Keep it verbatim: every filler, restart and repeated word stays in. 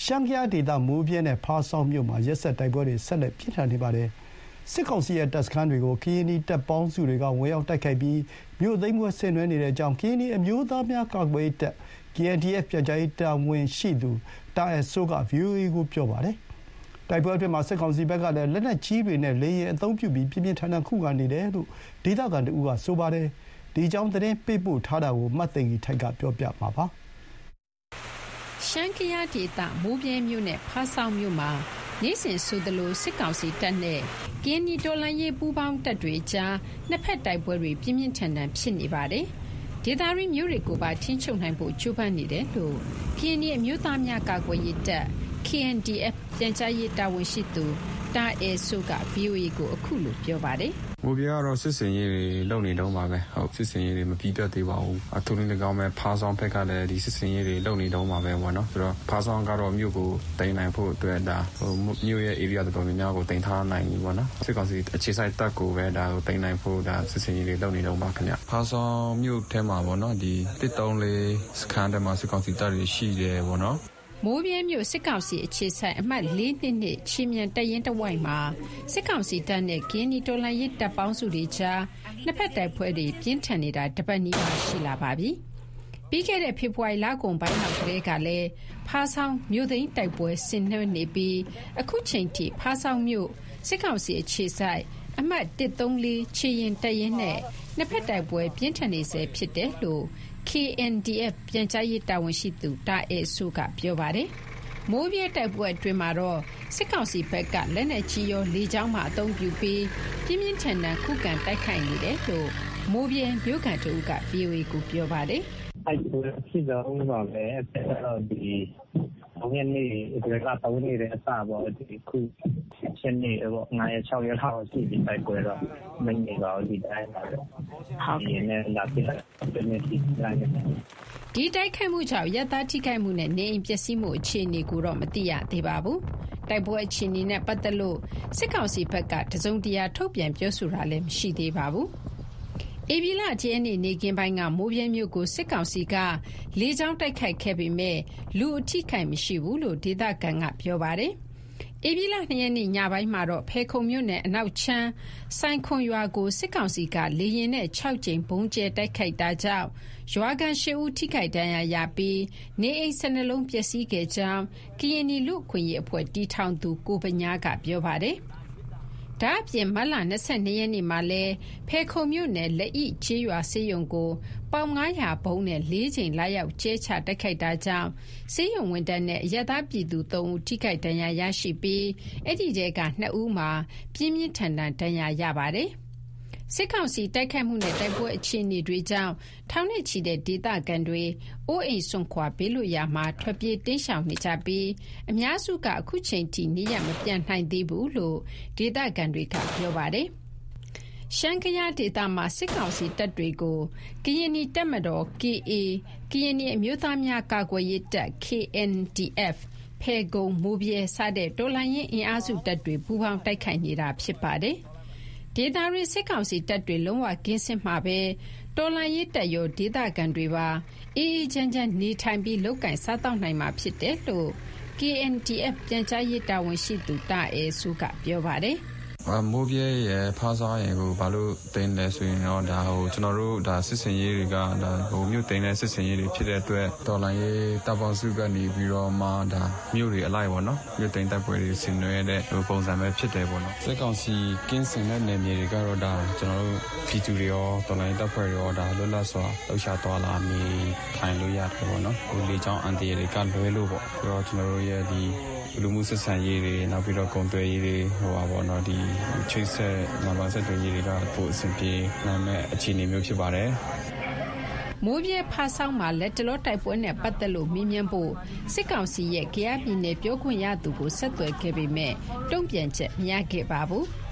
ရှမ်းပြည်ဒေသမိုးပြဲနဲ့ဖားဆောင်းမြို့မှာရက်ဆက်တိုက်ပွဲတွေဆက်လက်ပြင်းထန်နေပါတယ်စစ်ကောင်စီရဲ့တပ်စခန်းတွေကိုကရင်နီတပ်ပေါင်းစုတွေကဝင်ရောက်တိုက်ခိုက်ပြီးမြို့သိမ်းပွဲဆင်နွှဲနေတဲ့အကြောင်းကရင်နီအမျိုးသားများကာကွယ်ရေးတပ် K N D F ပြန်ကြားရေးတာဝန်ရှိသူတာအဆိုးက ဗွီအိုအေ ကိုပြောပါတယ်တိုက်ပွဲအတွင်းမှာစစ်ကောင်စီဘက်ကလည်းလက်နက်ကြီးတွေနဲ့လေယာဉ်အသုံးပြုပြီးပြင်းပြင်းထန်ထန်ခုခံနေတယ်လို့ဒေသခံတို့ကဆိုပါတယ်ဒီအကြောင်းသတင်းပေးပို့ထားတာကိုမှတ်သိင်္ဂီထိုက်ကပြောပြမှာပါရှမ်းကယားဒေသမိုးပြဲမြို့နဲ့ဖားဆောင်းမြို့မှာနေ့စဉ်ဆိုသလိုစစ်ကောင်စီတပ်နဲ့ကရင်နီတော်လှန်ရေးပူးပေါင်းတပ်တွေကြားနှစ်ဖက်တိုက်ပွဲတွေပြင်းပြင်းထန်ထန်ဖြစ်နေပါတယ်။ဒေသရင်းမျိုးတွေကိုပါထိန်းချုပ်နိုင်ဖို့ကြိုးပမ်းနေတယ်လို့ကရင်နီအမျိုးသားများကာကွယ်ရေးတပ် K N D F ပြန်ကြားရေးတာဝန်ရှိသူတာအဲဆိုက ဗွီအိုအေ ကိုအခုလိုပြောပါတယ်။မိုးပြကတော့စစ်စင်ရေးတွေလုပ်နေတော့မှာပဲဟုတ်စစ်စင်ရေးတွေမပြီးပြတ်သေးပါဘူးအထူးလည်းကောင်းမဲ့ဖားဆောင်ဖက်ကလည်းဒီစစ်စင်ရေးတွေလုပ်နေတော့မှာပဲပေါ့နော်ဆိုတော့ဖားဆောင်ကတော့မြို့ကိုတင်နိုင်ဖို့အတွက်ဒါဟိုမြို့ရဲ့ area တော်တော်များများကိုတင်ထားနိုင်ပြီပေါ့နော်စစ်ကောင်စီအခြေစိုက်တပ်ကိုပဲဒါကိုတင်နိုင်ဖို့ဒါစစ်စင်ရေးတွေလုပ်နေတော့မှာခင်ဗျဖားဆောင်မြို့ထဲမှာပေါ့နော်ဒီတစ်တုံးလေးစခန်းထဲမှာစစ်ကောင်စီတပ်တွေရှိတယ်ပေါ့နော်မိုးပြဲမြို့စစ်ကောင်စီအခြေဆိုင်အမှတ်လေးနှစ်နှစ်ချီမြန်တရင်တဝိုက်မှာစစ်ကောင်စီတပ်နဲ့ကင်းနီတော်လှန်ရေးတပ်ပေါင်းစုတွေကြားနှစ်ဖက်တိုက်ပွဲတွေပြင်းထန်နေတာတပတ်နီးပါးရှိလာပါပြီ။ပြီးခဲ့တဲ့ဖေဖော်ဝါရီလကုန်ပိုင်းလောက်ကလေးကလည်းဖားဆောင်မြို့သိမ်းတိုက်ပွဲဆင်နွှဲနေပြီးအခုချိန်ထိဖားဆောင်မြို့စစ်ကောင်စီအခြေဆိုင်အမှတ်တစ်သုံးလေးချီရင်တရင်နဲ့နှစ်ဖက်တိုက်ပွဲပြင်းထန်နေစေဖြစ်တယ်လို့ K N D F ပြန်ကြားရေးတာဝန်ရှိသူတာအဲဆိုကပြောပါတယ်။မိုးပြဲတိုက်ပွဲအတွင်းမှာတော့စစ်ကောင်စီဘက်ကလက်နက်ကြီးရောလေကြောင်းမှအသုံးပြုပြီးပြင်းပြင်းထန်ထန်ခုခံတိုက်ခိုက်နေတယ်လို့မိုးပြဲမြို့ခံတို့က ဗွီအိုအေ ကိုပြောပါတယ်။အဲ့ဒီဖြစ်တော့ပါပဲအဲ့တော့ဒီဘုံရနေဒီကတောင်းနေတဲ့အစားပေါ့ဒီခုချင်းနေပေါ့ငါးရက်၆ရက်လောက်ရှိဒီတိုက်ပွဲတော့မနေပါဘူးဒီတိုင်းပါပဲဟုတ်ကဲ့နည်းလာပြတဲ့နေ့ဒီတိုင်းဒီတိုက်ခိုက်မှုကြောင့်ရတာထိခိုက်မှုနဲ့နေအိမ်ပျက်စီးမှုအခြေအနေကိုတော့မသိရသေးပါဘူးတိုက်ပွဲအခြေအနေနဲ့ပတ်သက်လို့စစ်ကောင်စီဘက်ကတစုံတရာထုတ်ပြန်ပြောဆိုတာလည်းမရှိသေးပါဘူးဧပြီလကျင်းနေနေကင်းပိုင်းကမိုးပြဲမြို့ကိုစစ်ကောင်စီကလေကြောင်းတိုက်ခိုက်ခဲ့ပေမဲ့လူအထိခိုက်မရှိဘူးလို့ဒေသခံကပြောပါတယ်။ဧပြီလနှစ်ရက်နေ့ညပိုင်းမှာတော့ဖဲခုံမြို့နယ်အနောက်ချမ်းဆိုင်ခွန်ရွာကိုစစ်ကောင်စီကလေရင်နဲ့၆ကြိမ်ဘုံကျဲတိုက်ခိုက်တာကြောင့်ရွာကန်၈ဦးထိခိုက်ဒဏ်ရာရပြီးနေအိမ်၁၂လုံးပျက်စီးခဲ့ကြောင်းကရင်နီလူ့အခွင့်အရေးအဖွဲ့တီထောင်သူကိုပညာကပြောပါတယ်။ဒါအပြင်မတ်လ၂၂ရက်နေ့မှာလဲဖဲခုံမြို့နယ်လက်ဤချေးရွာစေယုံကိုပေါင်၅၀၀ဘုံနဲ့၄ချိန်လာရောက်ကျဲချတိုက်ခိုက်တာကြောင့်စေယုံဝန်တပ်နဲ့အရသာပြည်သူ၃ဦးထိခိုက်ဒဏ်ရာရရှိပြီးအဲ့ဒီတဲက၂ဦးမှာပြင်းပြင်းထန်ထန်ဒဏ်ရာရပါတယ်စစ်ကောင်စီတိုက်ခိုက်မှုနဲ့တိုက်ပွဲအခြေအနေတွေကြောင့်ထောင်နဲ့ချီတဲ့ဒေသခံတွေအိုးအိမ်စွန့်ခွာပေးလို့ရမှာထွက်ပြေးတိမ်းရှောင်နေကြပြီးအများစုကအခုချိန်ထိနေရမပြန်နိုင်သေးဘူးလို့ဒေသခံတွေကပြောပါတယ်။ရှမ်းကယားဒေသမှာစစ်ကောင်စီတပ်တွေကိုကရင်နီတပ်မတော် K A ကရင်နီအမျိုးသားများကာကွယ်ရေးတပ် K N D F ဖဲကုံမိုးပြဲစတဲ့တော်လှန်ရေးအင်အားစုတပ်တွေပူးပေါင်းတိုက်ခိုက်နေတာဖြစ်ပါတယ်။ဒေသရင်းစစ်ကောင်စီတပ်တွေလုံးဝကင်းစင်မှာပဲတော်လှန်ရေးတပ်ရောဒေသခံတွေပါအေးအေးချမ်းချမ်းနေထိုင်ပြီးလောက်ကင်စားတောက်နိုင်မှာဖြစ်တယ်လို့ K N D F ပြန်ကြားရေးတာဝန်ရှိသူတာအဲစုကပြောပါတယ်မိုးပြဲရဲ့ဖားဆောင်ရဲ့ကိုဘာလို့တင်လဲဆိုရင်တော့ဒါဟိုကျွန်တော်တို့ဒါစစ်စင်ရေးတွေကဒါဟိုမြို့တင်တဲ့စစ်စင်ရေးတွေဖြစ်တဲ့အတွက်တော်လိုင်းရေးတပ်ပေါင်းစုကနေပြီးတော့မှဒါမြို့တွေအလိုက်ပေါ့နော်မြို့တင်တပ်ပွဲတွေဆင်နွှဲတဲ့ဟိုပုံစံပဲဖြစ်တယ်ပေါ့နော်စစ်ကောင်စီကင်းစင်တဲ့နယ်မြေတွေကတော့ဒါကျွန်တော်တို့ပြည်သူတွေရောတော်လိုင်းတပ်ဖွဲ့တွေရောဒါလွတ်လပ်စွာလှုပ်ရှားသွားလာနေထိုင်လို့ရတယ်ပေါ့နော်ဟိုလေကြောင်းအန်တီတွေကလွဲလို့ပေါ့ပြီးတော့ကျွန်တော်တို့ရဲ့ဒီလူမှုဆက်ဆံရေးတွေနောက်ပြီးတော့ကုန်သွယ်ရေးတွေဟိုပါပေါ့နော်ဒီချိတ်ဆက်နံပါတ်ဆက်တွေတွေကပိုအဆင်ပြေနိုင်မဲ့အခြေအနေမျိုးဖြစ်ပါတယ်မိုးပြဲဖားဆောင်မှာလက်တလောတိုက်ပွဲနဲ့ပတ်သက်လို့မြင်းမြန်းဖို့စစ်ကောင်စီရဲ့ကယားပြည်နယ်ပြောခွင့်ရသူကိုဆက်သွယ်ခဲ့ပေမဲ့တုံ့ပြန်ချက်မရခဲ့ပါဘူး။